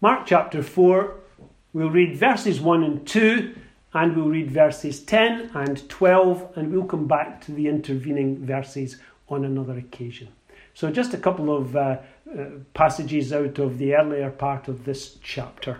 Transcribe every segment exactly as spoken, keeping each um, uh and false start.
Mark chapter four, we'll read verses one and two, and we'll read verses ten and twelve, and we'll come back to the intervening verses on another occasion. So just a couple of uh, uh, passages out of the earlier part of this chapter.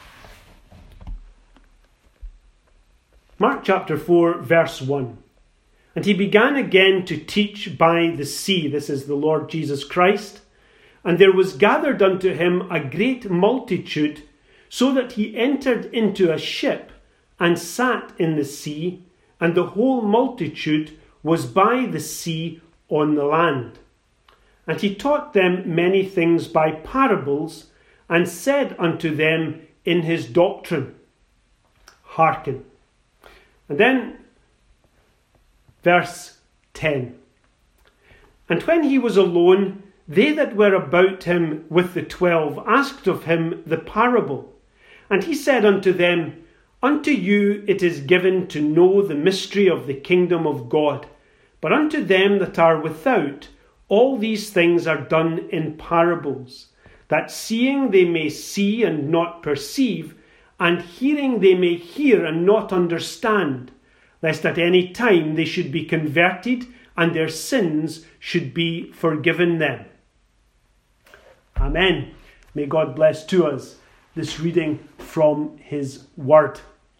Mark chapter four, verse one. And he began again to teach by the sea. This is the Lord Jesus Christ. And there was gathered unto him a great multitude, so that he entered into a ship and sat in the sea, and the whole multitude was by the sea on the land. And he taught them many things by parables, and said unto them in his doctrine, Hearken. And then verse ten. And when he was alone, they that were about him with the twelve asked of him the parable. And he said unto them, Unto you it is given to know the mystery of the kingdom of God, but unto them that are without, all these things are done in parables, that seeing they may see and not perceive, and hearing they may hear and not understand, lest at any time they should be converted, and their sins should be forgiven them. Amen. May God bless to us this reading from his word.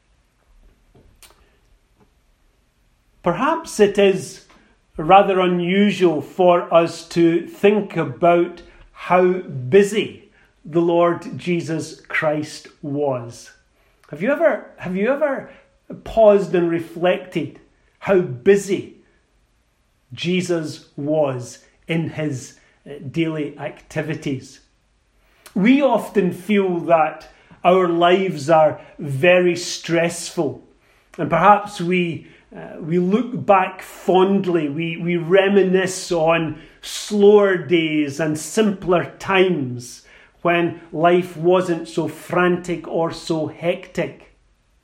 Perhaps it is rather unusual for us to think about how busy the Lord Jesus Christ was. Have you ever, have you ever paused and reflected how busy Jesus was in his daily activities? We often feel that our lives are very stressful, and perhaps we uh, we look back fondly, we, we reminisce on slower days and simpler times when life wasn't so frantic or so hectic.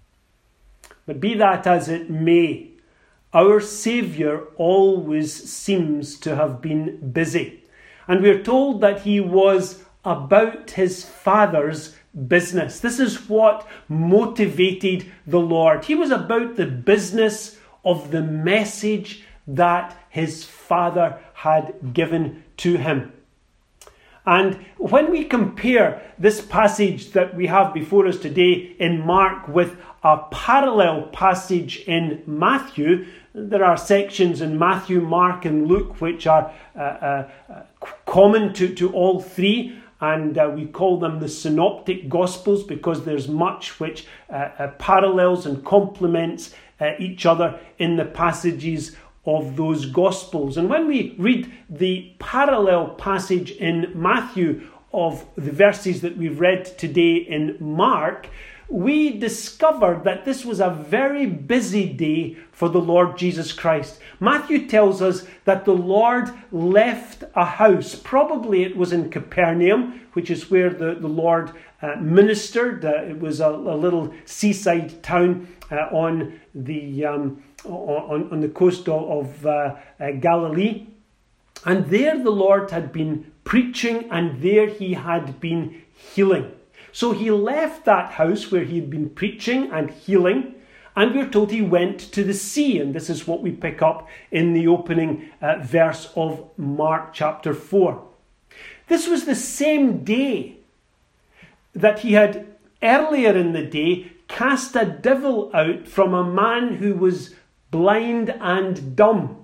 But be that as it may, our Saviour always seems to have been busy. And we're told that he was about his Father's business. This is what motivated the Lord. He was about the business of the message that his Father had given to him. And when we compare this passage that we have before us today in Mark with a parallel passage in Matthew, there are sections in Matthew, Mark and Luke which are uh, uh, common to, to all three, and uh, we call them the synoptic gospels because there's much which uh, uh, parallels and complements uh, each other in the passages of those gospels. And when we read the parallel passage in Matthew of the verses that we've read today in Mark, we discovered that this was a very busy day for the Lord Jesus Christ. Matthew tells us that the Lord left a house. Probably it was in Capernaum, which is where the, the Lord uh, ministered. Uh, it was a, a little seaside town uh, on the um, on, on the coast of, of uh, uh, Galilee. And there the Lord had been preaching, and there he had been healing. So he left that house where he had been preaching and healing, and we're told he went to the sea. And this is what we pick up in the opening uh, verse of Mark chapter four. This was the same day that he had earlier in the day cast a devil out from a man who was blind and dumb.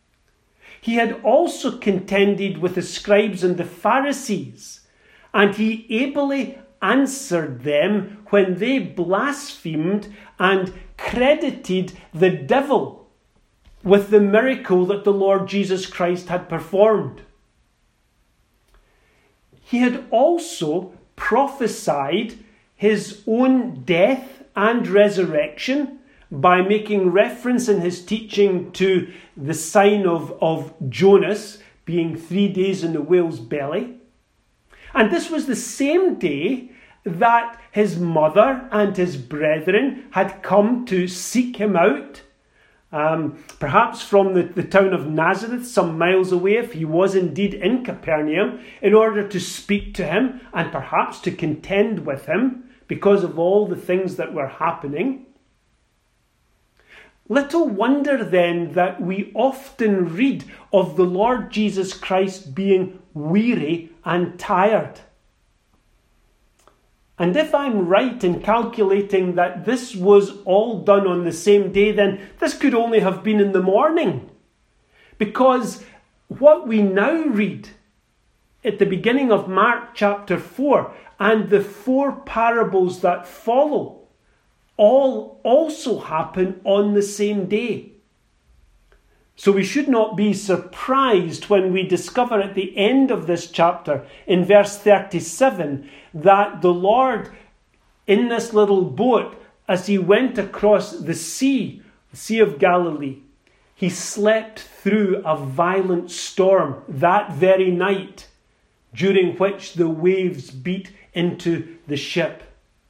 He had also contended with the scribes and the Pharisees, and he ably answered them when they blasphemed and credited the devil with the miracle that the Lord Jesus Christ had performed. He had also prophesied his own death and resurrection by making reference in his teaching to the sign of, of Jonas being three days in the whale's belly. And this was the same day that his mother and his brethren had come to seek him out Um, perhaps from the, the town of Nazareth, some miles away, if he was indeed in Capernaum, in order to speak to him and perhaps to contend with him because of all the things that were happening. Little wonder then that we often read of the Lord Jesus Christ being weary and tired. And if I'm right in calculating that this was all done on the same day, then this could only have been in the morning. Because what we now read at the beginning of Mark chapter four and the four parables that follow all also happen on the same day. So we should not be surprised when we discover at the end of this chapter, in verse thirty-seven, that the Lord, in this little boat, as he went across the sea, the Sea of Galilee, he slept through a violent storm that very night, during which the waves beat into the ship.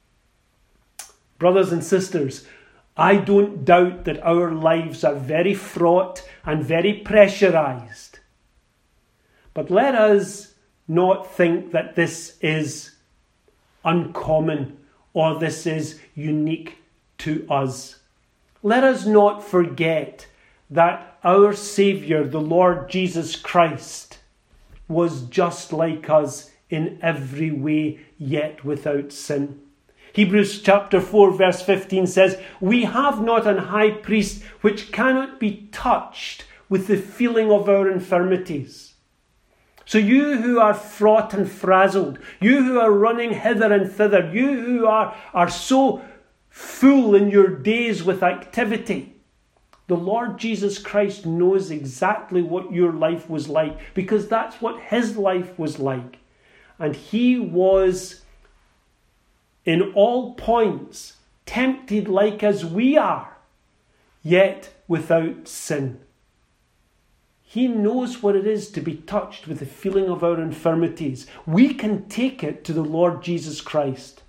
Brothers and sisters, I don't doubt that our lives are very fraught and very pressurized. But let us not think that this is uncommon or this is unique to us. Let us not forget that our Saviour, the Lord Jesus Christ, was just like us in every way, yet without sin. Hebrews chapter four verse fifteen says, "We have not an high priest which cannot be touched with the feeling of our infirmities." So you who are fraught and frazzled, you who are running hither and thither, you who are, are so full in your days with activity, the Lord Jesus Christ knows exactly what your life was like, because that's what his life was like. And he was in all points tempted like as we are, yet without sin. He knows what it is to be touched with the feeling of our infirmities. We can take it to the Lord Jesus Christ.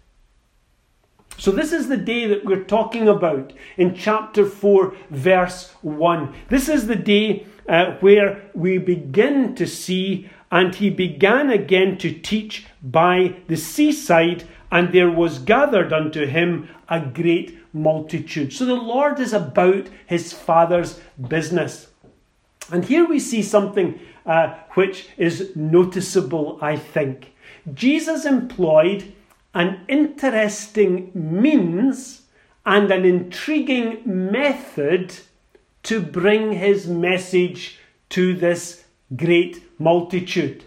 So this is the day that we're talking about in chapter four, verse one. This is the day uh, where we begin to see, "And he began again to teach by the seaside, and there was gathered unto him a great multitude." So the Lord is about his Father's business. And here we see something uh, which is noticeable, I think. Jesus employed an interesting means and an intriguing method to bring his message to this great multitude.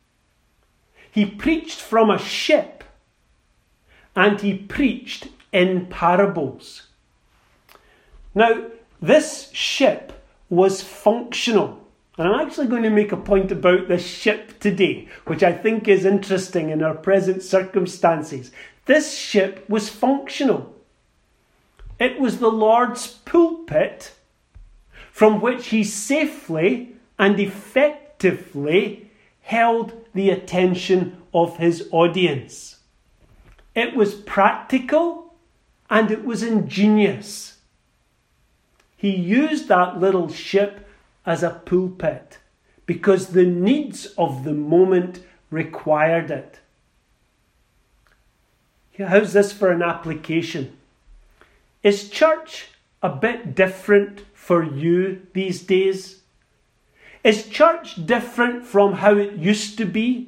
He preached from a ship, and he preached in parables. Now, this ship was functional. And I'm actually going to make a point about this ship today, which I think is interesting in our present circumstances. This ship was functional. It was the Lord's pulpit from which he safely and effectively held the attention of his audience. It was practical and it was ingenious. He used that little ship as a pulpit because the needs of the moment required it. How's this for an application? Is church a bit different for you these days? Is church different from how it used to be?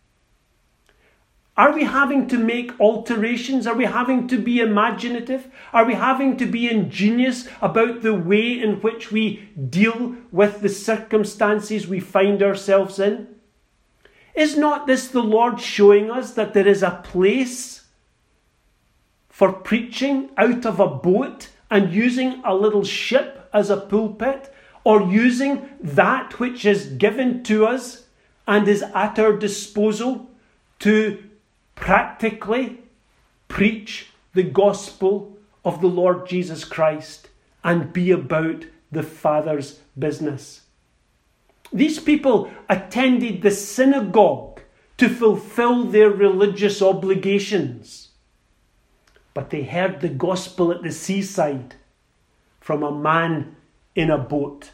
Are we having to make alterations? Are we having to be imaginative? Are we having to be ingenious about the way in which we deal with the circumstances we find ourselves in? Is not this the Lord showing us that there is a place for preaching out of a boat and using a little ship as a pulpit, or using that which is given to us and is at our disposal to practically preach the gospel of the Lord Jesus Christ and be about the Father's business? These people attended the synagogue to fulfill their religious obligations, but they heard the gospel at the seaside from a man in a boat.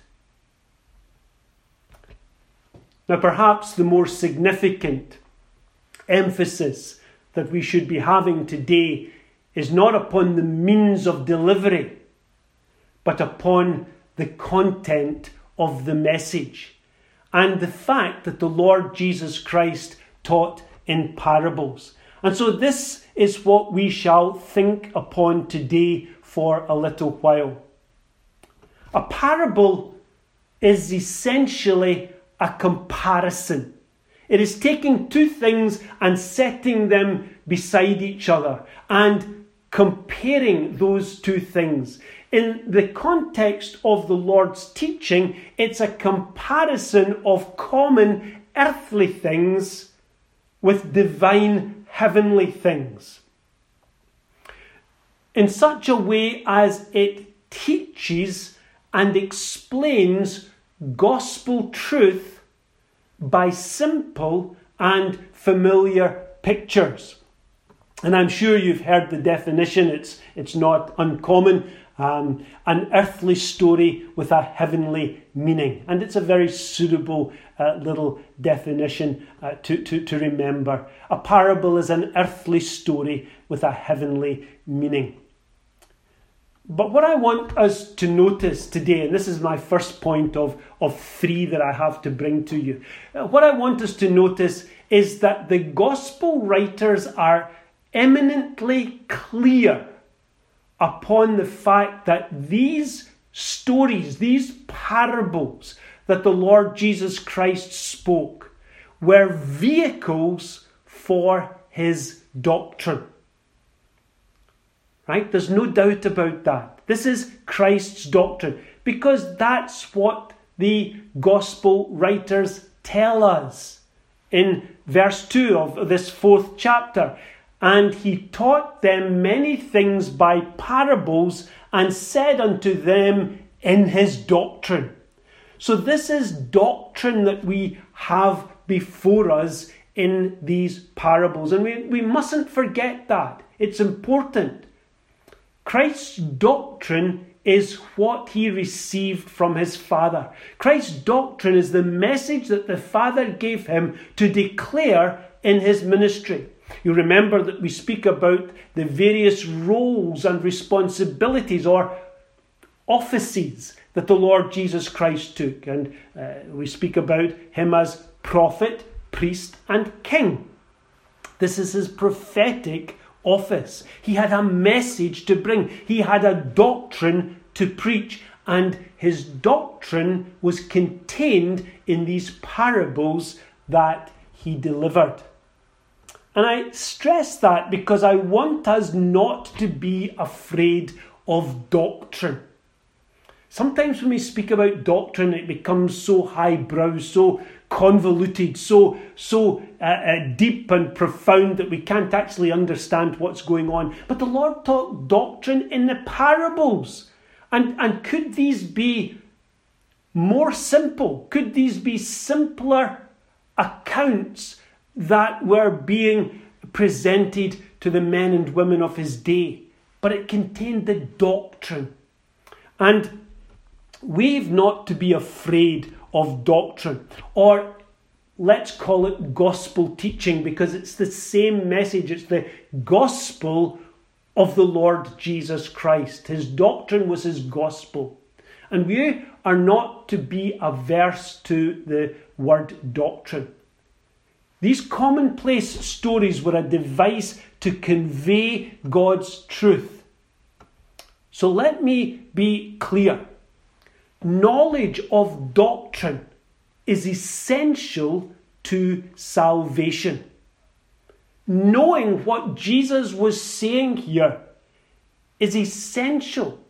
Now, perhaps the more significant emphasis that we should be having today is not upon the means of delivery, but upon the content of the message and the fact that the Lord Jesus Christ taught in parables. And so this is what we shall think upon today for a little while. A parable is essentially a comparison. It is taking two things and setting them beside each other and comparing those two things. In the context of the Lord's teaching, it's a comparison of common earthly things with divine heavenly things, in such a way as it teaches and explains gospel truth by simple and familiar pictures. And I'm sure you've heard the definition. It's, it's not uncommon. Um, an earthly story with a heavenly meaning. And it's a very suitable uh, little definition uh, to, to, to remember. A parable is an earthly story with a heavenly meaning. But what I want us to notice today, and this is my first point of, of three that I have to bring to you. Uh, what I want us to notice is that the gospel writers are eminently clear upon the fact that these stories, these parables that the Lord Jesus Christ spoke, were vehicles for his doctrine. Right? There's no doubt about that. This is Christ's doctrine, because that's what the gospel writers tell us in verse two of this fourth chapter. And he taught them many things by parables and said unto them in his doctrine. So this is doctrine that we have before us in these parables. And we, we mustn't forget that. It's important. Christ's doctrine is what he received from his Father. Christ's doctrine is the message that the Father gave him to declare in his ministry. You remember that we speak about the various roles and responsibilities or offices that the Lord Jesus Christ took. And uh, we speak about him as prophet, priest, and king. This is his prophetic office. He had a message to bring. He had a doctrine to preach. And his doctrine was contained in these parables that he delivered. And I stress that because I want us not to be afraid of doctrine. Sometimes when we speak about doctrine, it becomes so highbrow, so convoluted, so so uh, uh, deep and profound that we can't actually understand what's going on. But the Lord taught doctrine in the parables. And, and could these be more simple? Could these be simpler accounts that were being presented to the men and women of his day? But it contained the doctrine. And we've not to be afraid of doctrine, or let's call it gospel teaching, because it's the same message. It's the gospel of the Lord Jesus Christ. His doctrine was his gospel. And we are not to be averse to the word doctrine. These commonplace stories were a device to convey God's truth. So let me be clear. Knowledge of doctrine is essential to salvation. Knowing what Jesus was saying here is essential.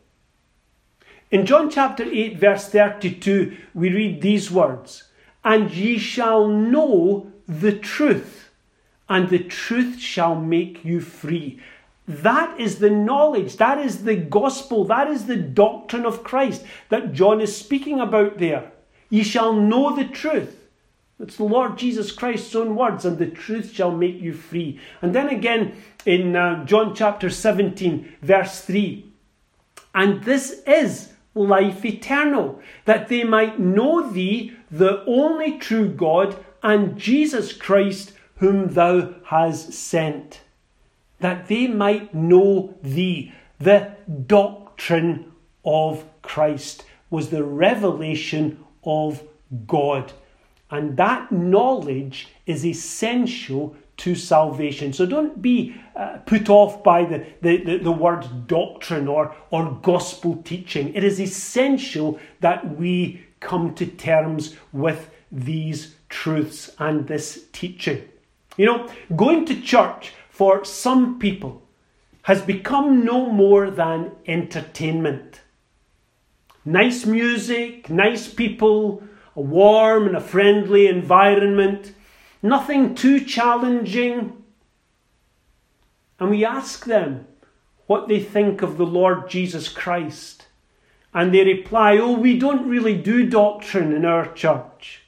In John chapter eight, verse thirty-two, we read these words, "And ye shall know the truth, and the truth shall make you free." That is the knowledge, that is the gospel, that is the doctrine of Christ that John is speaking about there. Ye shall know the truth. It's the Lord Jesus Christ's own words, and the truth shall make you free. And then again in uh, John chapter seventeen, verse three, "And this is life eternal, that they might know thee, the only true God, and Jesus Christ, whom thou hast sent. That they might know thee. The doctrine of Christ was the revelation of God. And that knowledge is essential to salvation. So don't be uh, put off by the, the, the, the word doctrine or, or gospel teaching. It is essential that we come to terms with these truths and this teaching. You know, going to church for some people has become no more than entertainment. Nice music, nice people, a warm and a friendly environment, nothing too challenging. And we ask them what they think of the Lord Jesus Christ. And they reply, oh, we don't really do doctrine in our church.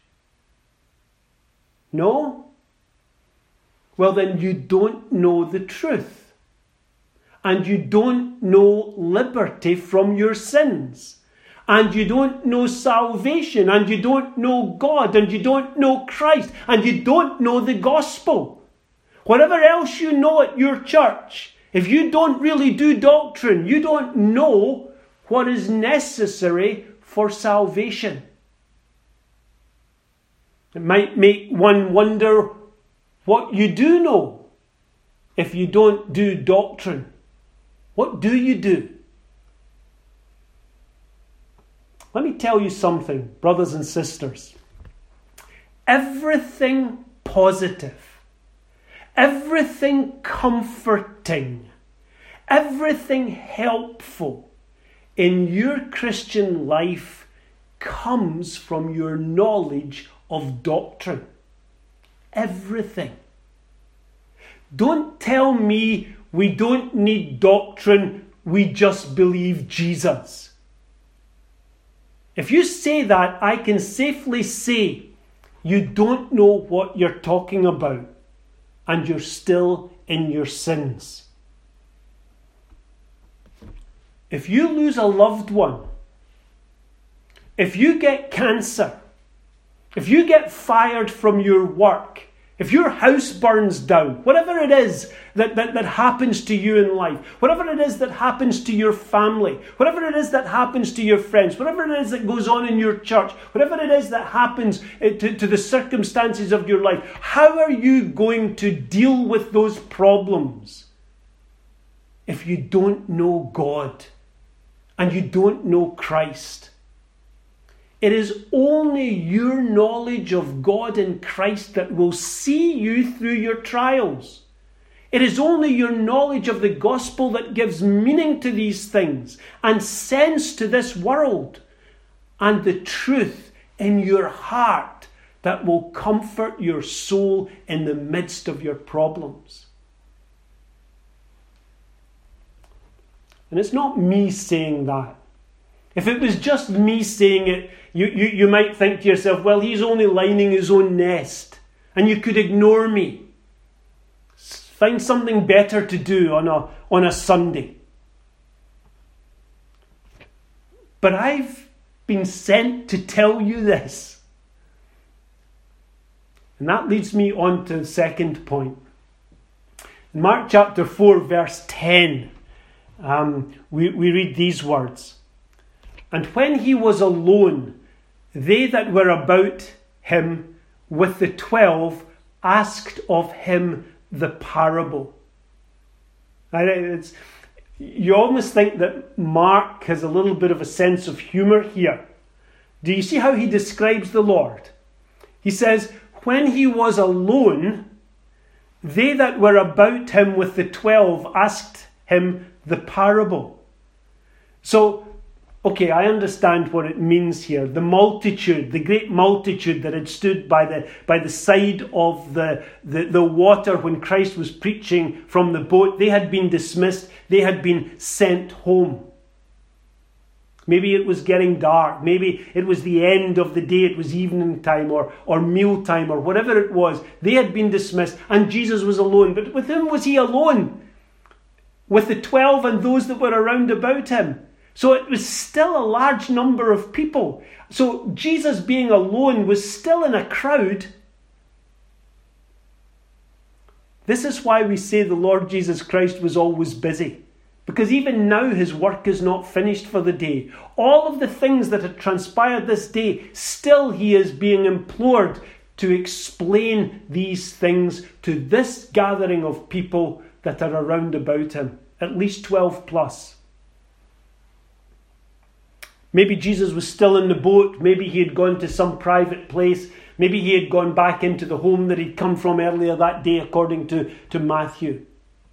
No? Well, then you don't know the truth. And you don't know liberty from your sins. And you don't know salvation. And you don't know God. And you don't know Christ. And you don't know the gospel. Whatever else you know at your church, if you don't really do doctrine, you don't know what is necessary for salvation. It might make one wonder what you do know if you don't do doctrine. What do you do? Let me tell you something, brothers and sisters. Everything positive, everything comforting, everything helpful in your Christian life comes from your knowledge of doctrine. Everything. Don't tell me we don't need doctrine, we just believe Jesus. If you say that, I can safely say you don't know what you're talking about and you're still in your sins. If you lose a loved one, if you get cancer, if you get fired from your work, if your house burns down, whatever it is that, that, that happens to you in life, whatever it is that happens to your family, whatever it is that happens to your friends, whatever it is that goes on in your church, whatever it is that happens to, to the circumstances of your life, how are you going to deal with those problems if you don't know God and you don't know Christ? It is only your knowledge of God and Christ that will see you through your trials. It is only your knowledge of the gospel that gives meaning to these things and sense to this world, and the truth in your heart that will comfort your soul in the midst of your problems. And it's not me saying that. If it was just me saying it, you, you, you might think to yourself, well, he's only lining his own nest, and you could ignore me. Find something better to do on a, on a Sunday. But I've been sent to tell you this. And that leads me on to the second point. In Mark chapter four, verse ten, um, we, we read these words. And when he was alone, they that were about him with the twelve asked of him the parable. It's, you almost think that Mark has a little bit of a sense of humour here. Do you see how he describes the Lord? He says, when he was alone, they that were about him with the twelve asked him the parable. So, okay, I understand what it means here. The multitude, the great multitude that had stood by the by the side of the, the, the water when Christ was preaching from the boat, they had been dismissed. They had been sent home. Maybe it was getting dark. Maybe it was the end of the day. It was evening time or, or meal time or whatever it was. They had been dismissed and Jesus was alone. But with whom was he alone? With the twelve and those that were around about him. So it was still a large number of people. So Jesus being alone was still in a crowd. This is why we say the Lord Jesus Christ was always busy. Because even now his work is not finished for the day. All of the things that had transpired this day, still he is being implored to explain these things to this gathering of people that are around about him. At least twelve plus. Maybe Jesus was still in the boat. Maybe he had gone to some private place. Maybe he had gone back into the home that he'd come from earlier that day, according to, to Matthew.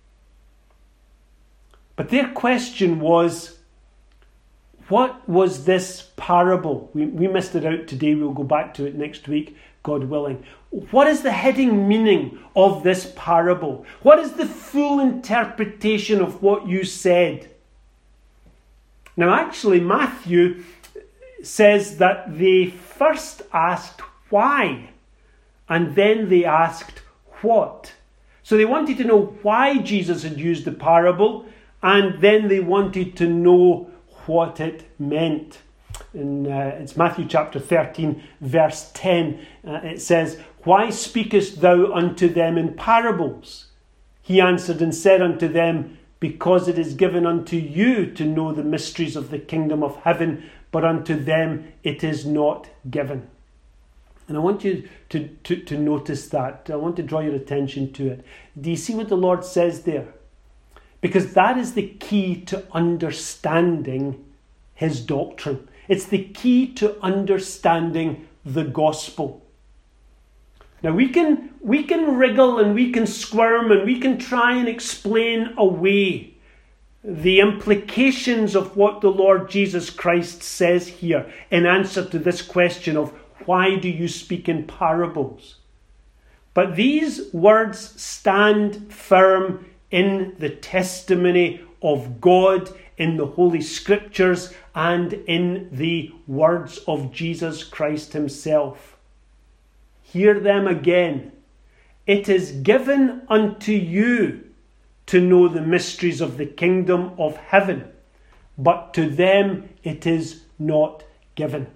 But their question was, what was this parable? We, we missed it out today. We'll go back to it next week, God willing. What is the heading meaning of this parable? What is the full interpretation of what you said? Now, actually, Matthew says that they first asked why, and then they asked what. So they wanted to know why Jesus had used the parable, and then they wanted to know what it meant. In, uh, it's Matthew chapter thirteen, verse ten. Uh, it says, "Why speakest thou unto them in parables? He answered and said unto them, Because it is given unto you to know the mysteries of the kingdom of heaven, but unto them it is not given." And I want you to, to, to notice that. I want to draw your attention to it. Do you see what the Lord says there? Because that is the key to understanding his doctrine. It's the key to understanding the gospel. Now we can we can wriggle and we can squirm and we can try and explain away the implications of what the Lord Jesus Christ says here in answer to this question of why do you speak in parables? But these words stand firm in the testimony of God, in the Holy Scriptures, and in the words of Jesus Christ himself. Hear them again. It is given unto you to know the mysteries of the kingdom of heaven, but to them it is not given.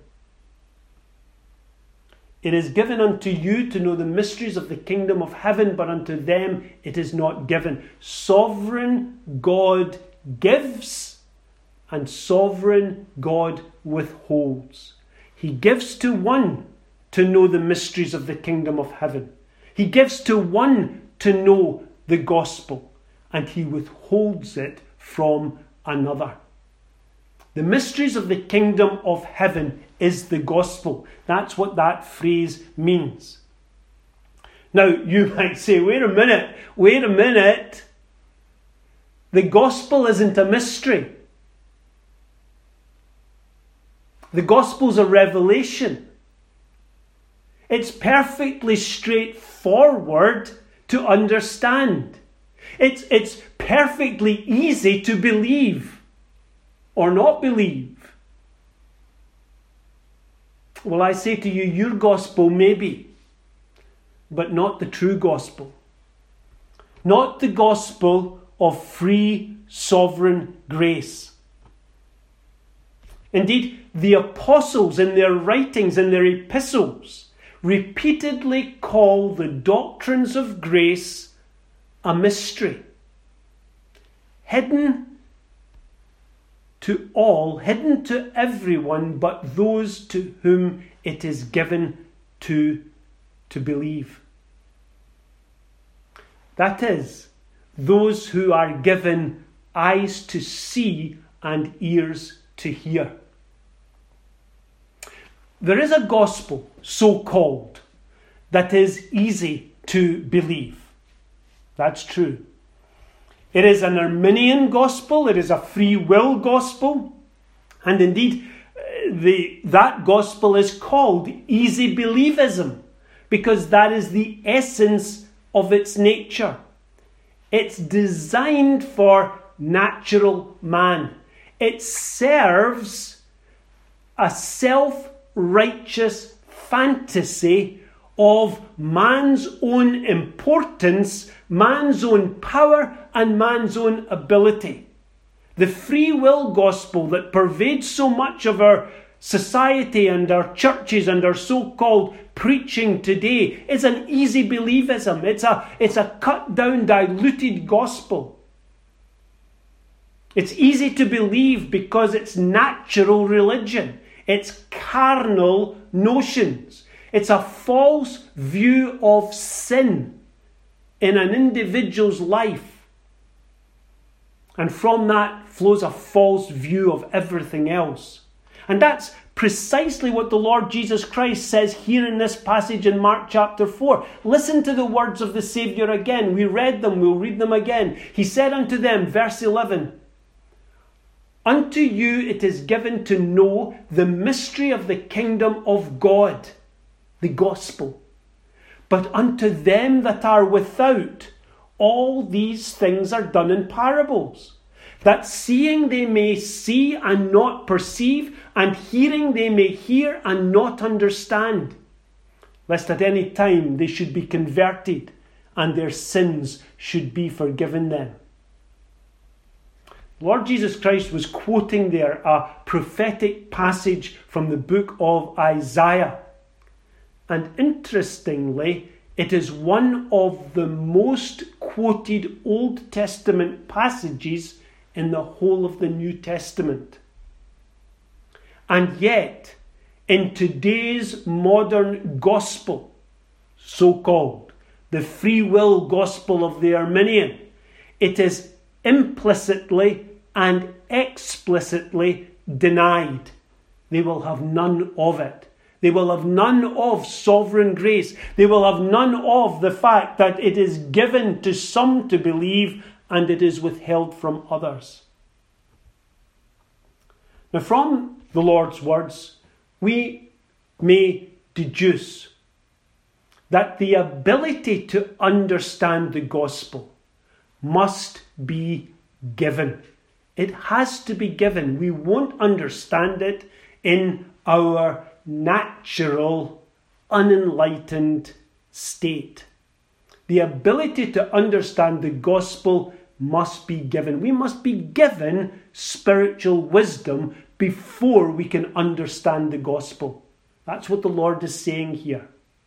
It is given unto you to know the mysteries of the kingdom of heaven, but unto them it is not given. Sovereign God gives, and sovereign God withholds. He gives to one to know the mysteries of the kingdom of heaven. He gives to one to know the gospel, and he withholds it from another. The mysteries of the kingdom of heaven is the gospel. That's what that phrase means. Now, you might say, wait a minute, wait a minute. The gospel isn't a mystery. The gospel's a revelation. It's perfectly straightforward to understand. It's, it's perfectly easy to believe or not believe. Well, I say to you, your gospel may be, but not the true gospel. Not the gospel of free, sovereign grace. Indeed, the apostles in their writings, in their epistles, repeatedly call the doctrines of grace a mystery. Hidden to all, hidden to everyone, but those to whom it is given to, to believe. That is, those who are given eyes to see and ears to hear. There is a gospel, so-called, that is easy to believe. That's true. It is an Arminian gospel. It is a free will gospel. And indeed, the, that gospel is called easy believism because that is the essence of its nature. It's designed for natural man. It serves a self-righteous fantasy of man's own importance, man's own power, and man's own ability. The free will gospel that pervades so much of our society and our churches and our so-called preaching today is an easy believism. It's a, it's a cut down, diluted gospel. It's easy to believe because it's natural religion. It's carnal notions. It's a false view of sin in an individual's life. And from that flows a false view of everything else. And that's precisely what the Lord Jesus Christ says here in this passage in Mark chapter four. Listen to the words of the Saviour again. We read them, we'll read them again. He said unto them, verse eleven, unto you it is given to know the mystery of the kingdom of God, the gospel. But unto them that are without, all these things are done in parables, that seeing they may see and not perceive, and hearing they may hear and not understand, lest at any time they should be converted, and their sins should be forgiven them. Lord Jesus Christ was quoting there a prophetic passage from the book of Isaiah. And interestingly, it is one of the most quoted Old Testament passages in the whole of the New Testament. And yet, in today's modern gospel, so-called, the free will gospel of the Arminian, it is implicitly and explicitly denied. They will have none of it. They will have none of sovereign grace. They will have none of the fact that it is given to some to believe and it is withheld from others. Now, from the Lord's words, we may deduce that the ability to understand the gospel must be given. It has to be given. We won't understand it in our natural, unenlightened state. The ability to understand the gospel must be given. We must be given spiritual wisdom before we can understand the gospel. That's what the Lord is saying here.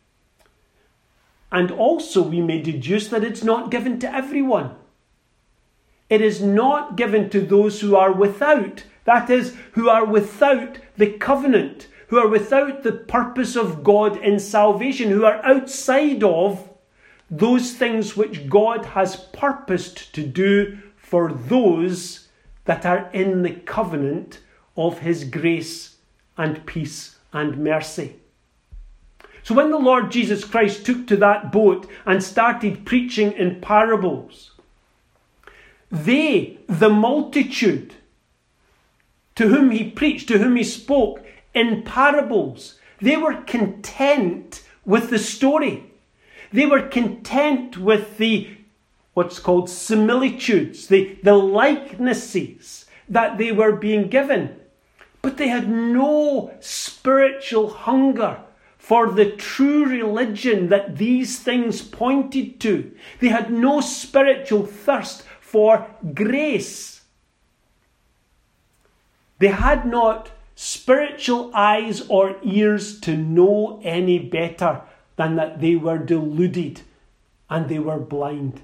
And also we may deduce that it's not given to everyone. It is not given to those who are without. That is, who are without the covenant, who are without the purpose of God in salvation, who are outside of those things which God has purposed to do for those that are in the covenant of his grace and peace and mercy. So when the Lord Jesus Christ took to that boat and started preaching in parables, they, the multitude to whom he preached, to whom he spoke in parables, they were content with the story. They were content with the, what's called similitudes, the, the likenesses that they were being given. But they had no spiritual hunger for the true religion that these things pointed to. They had no spiritual thirst for grace. They had not spiritual eyes or ears to know any better than that they were deluded and they were blind.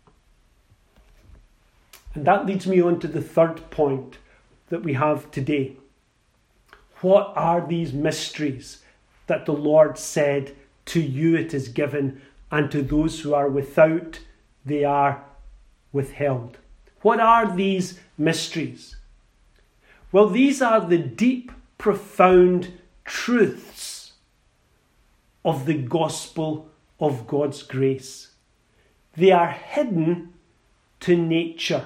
And that leads me on to the third point that we have today. What are these mysteries that the Lord said, to you it is given, and to those who are without they are withheld? What are these mysteries? Well, these are the deep, profound truths of the gospel of God's grace. They are hidden to nature.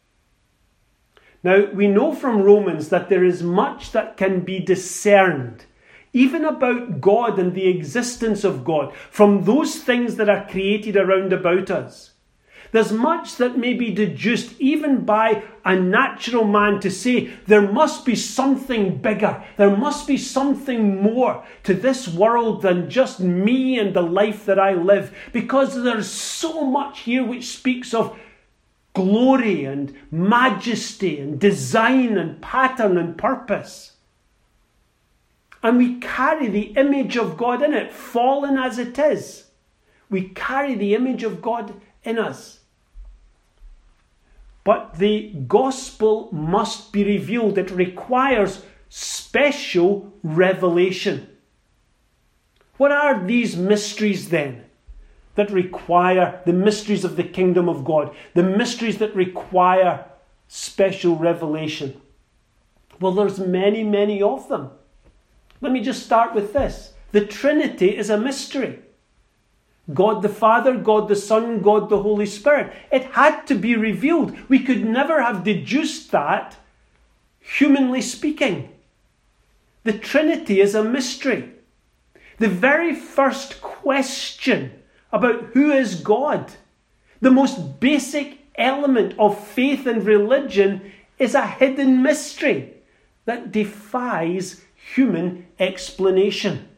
Now, we know from Romans that there is much that can be discerned, even about God and the existence of God, from those things that are created around about us. There's much that may be deduced even by a natural man to say there must be something bigger, there must be something more to this world than just me and the life that I live, because there's so much here which speaks of glory and majesty and design and pattern and purpose. And we carry the image of God in it, fallen as it is. We carry the image of God in us. But the gospel must be revealed. It requires special revelation. What are these mysteries then that require the mysteries of the kingdom of God? The mysteries that require special revelation? Well, there's many, many of them. Let me just start with this. The Trinity is a mystery. God the Father, God the Son, God the Holy Spirit. It had to be revealed. We could never have deduced that, humanly speaking. The Trinity is a mystery. The very first question about who is God, the most basic element of faith and religion, is a hidden mystery that defies human explanation.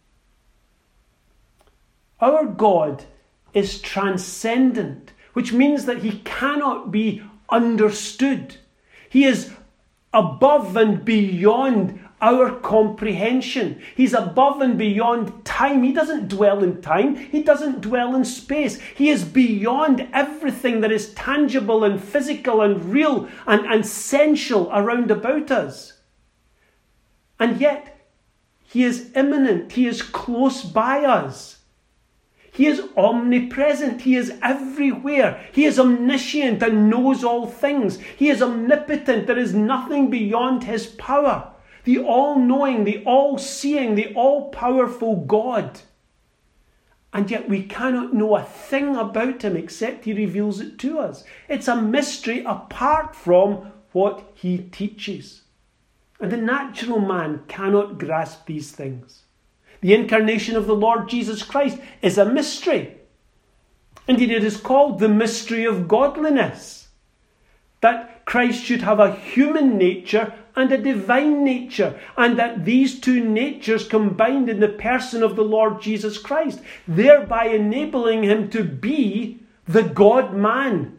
Our God is transcendent, which means that he cannot be understood. He is above and beyond our comprehension. He's above and beyond time. He doesn't dwell in time. He doesn't dwell in space. He is beyond everything that is tangible and physical and real and, and sensual around about us. And yet, he is immanent. He is close by us. He is omnipresent. He is everywhere. He is omniscient and knows all things. He is omnipotent. There is nothing beyond his power. The all-knowing, the all-seeing, the all-powerful God. And yet we cannot know a thing about him except he reveals it to us. It's a mystery apart from what he teaches. And the natural man cannot grasp these things. The incarnation of the Lord Jesus Christ is a mystery. Indeed, it is called the mystery of godliness. That Christ should have a human nature and a divine nature, and that these two natures combined in the person of the Lord Jesus Christ, thereby enabling him to be the God-man.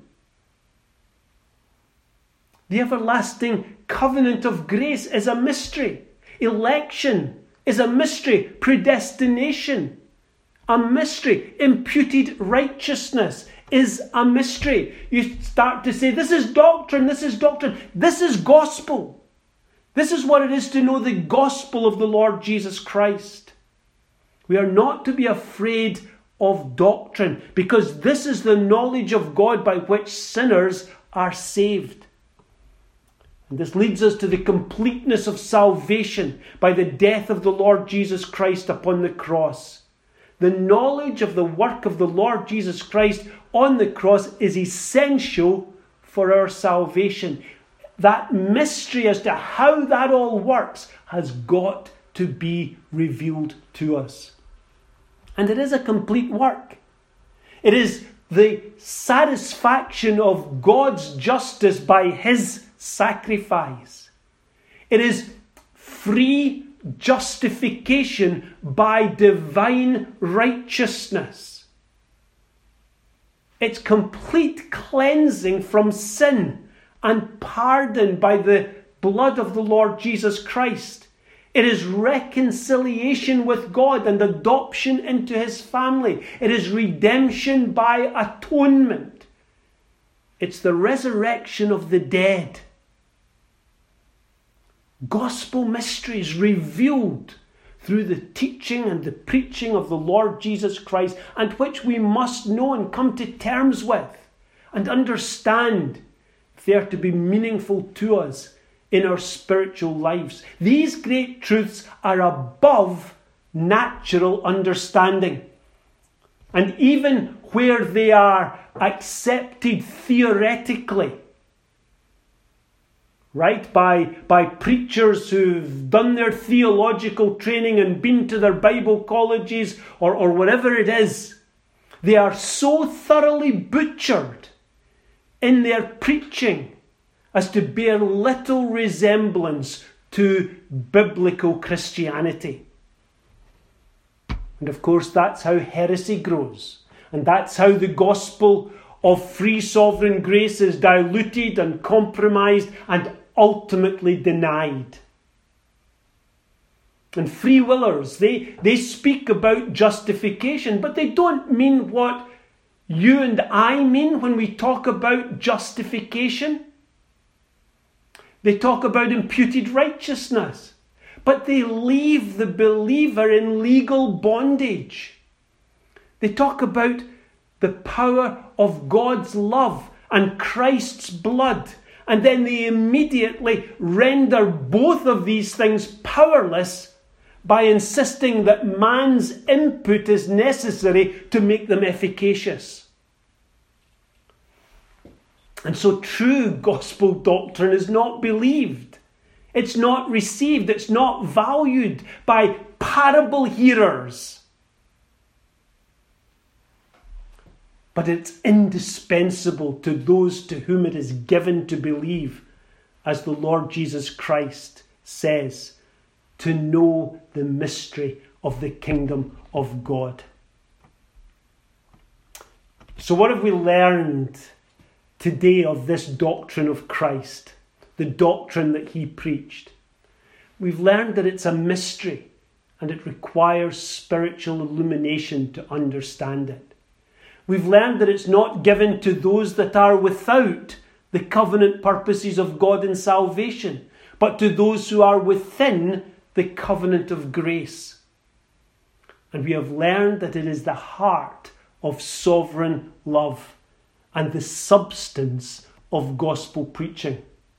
The everlasting covenant of grace is a mystery. Election is a mystery. Predestination, a mystery. Imputed righteousness is a mystery. You start to say, this is doctrine, this is doctrine, this is gospel. This is what it is to know the gospel of the Lord Jesus Christ. We are not to be afraid of doctrine, because this is the knowledge of God by which sinners are saved. And this leads us to the completeness of salvation by the death of the Lord Jesus Christ upon the cross. The knowledge of the work of the Lord Jesus Christ on the cross is essential for our salvation. That mystery as to how that all works has got to be revealed to us. And it is a complete work. It is the satisfaction of God's justice by his sacrifice. It is free justification by divine righteousness. It's complete cleansing from sin and pardon by the blood of the Lord Jesus Christ. It is reconciliation with God and adoption into his family. It is redemption by atonement. It's the resurrection of the dead. Gospel mysteries revealed through the teaching and the preaching of the Lord Jesus Christ, and which we must know and come to terms with and understand if they are to be meaningful to us in our spiritual lives. These great truths are above natural understanding. And even where they are accepted theoretically, right, by, by preachers who've done their theological training and been to their Bible colleges or, or whatever it is, they are so thoroughly butchered in their preaching as to bear little resemblance to biblical Christianity. And of course, that's how heresy grows. And that's how the gospel of free sovereign grace is diluted and compromised and ultimately denied. And free willers, they, they speak about justification, but they don't mean what you and I mean when we talk about justification. They talk about imputed righteousness, but they leave the believer in legal bondage. They talk about the power of God's love and Christ's blood, and then they immediately render both of these things powerless by insisting that man's input is necessary to make them efficacious. And so true gospel doctrine is not believed. It's not received. It's not valued by parable hearers. But it's indispensable to those to whom it is given to believe, as the Lord Jesus Christ says, to know the mystery of the kingdom of God. So what have we learned today of this doctrine of Christ, the doctrine that he preached? We've learned that it's a mystery and it requires spiritual illumination to understand it. We've learned that it's not given to those that are without the covenant purposes of God in salvation, but to those who are within the covenant of grace. And we have learned that it is the heart of sovereign love and the substance of gospel preaching.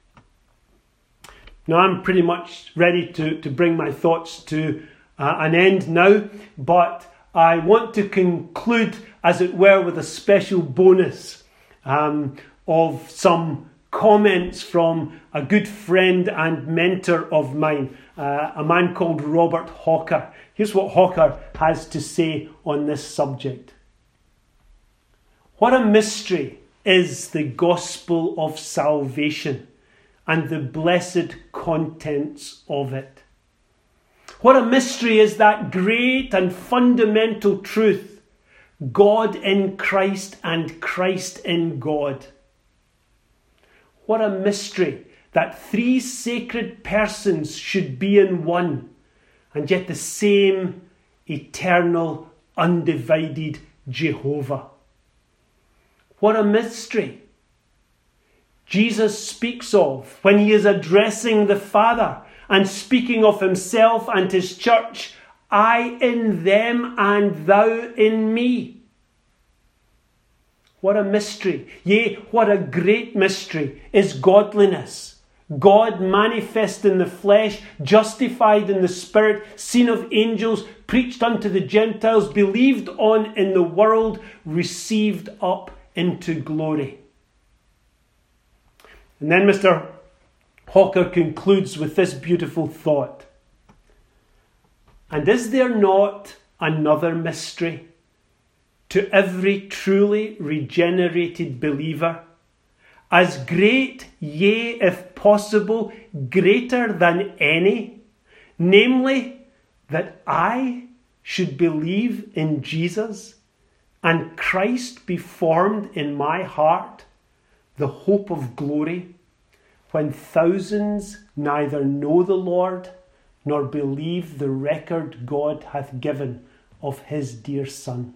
Now, I'm pretty much ready to, to bring my thoughts to uh, an end now, but I want to conclude, as it were, with a special bonus um, of some comments from a good friend and mentor of mine, uh, a man called Robert Hawker. Here's what Hawker has to say on this subject. What a mystery is the gospel of salvation and the blessed contents of it. What a mystery is that great and fundamental truth, God in Christ and Christ in God. What a mystery that three sacred persons should be in one, and yet the same eternal, undivided Jehovah. What a mystery Jesus speaks of when he is addressing the Father and speaking of himself and his church, I in them and thou in me. What a mystery, yea, what a great mystery is godliness. God manifest in the flesh, justified in the Spirit, seen of angels, preached unto the Gentiles, believed on in the world, received up into glory. And then Mister Hawker concludes with this beautiful thought. And is there not another mystery to every truly regenerated believer, as great, yea, if possible, greater than any, namely, that I should believe in Jesus and Christ be formed in my heart, the hope of glory, when thousands neither know the Lord nor believe the record God hath given of his dear Son.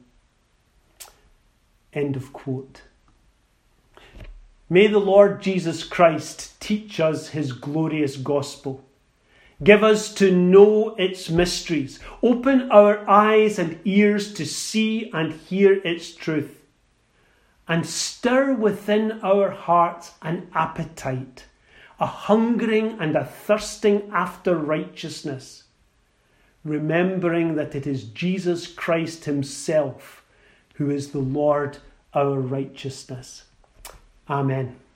End of quote. May the Lord Jesus Christ teach us his glorious gospel. Give us to know its mysteries. Open our eyes and ears to see and hear its truth. And stir within our hearts an appetite, a hungering and a thirsting after righteousness, remembering that it is Jesus Christ himself who is the Lord our righteousness. Amen.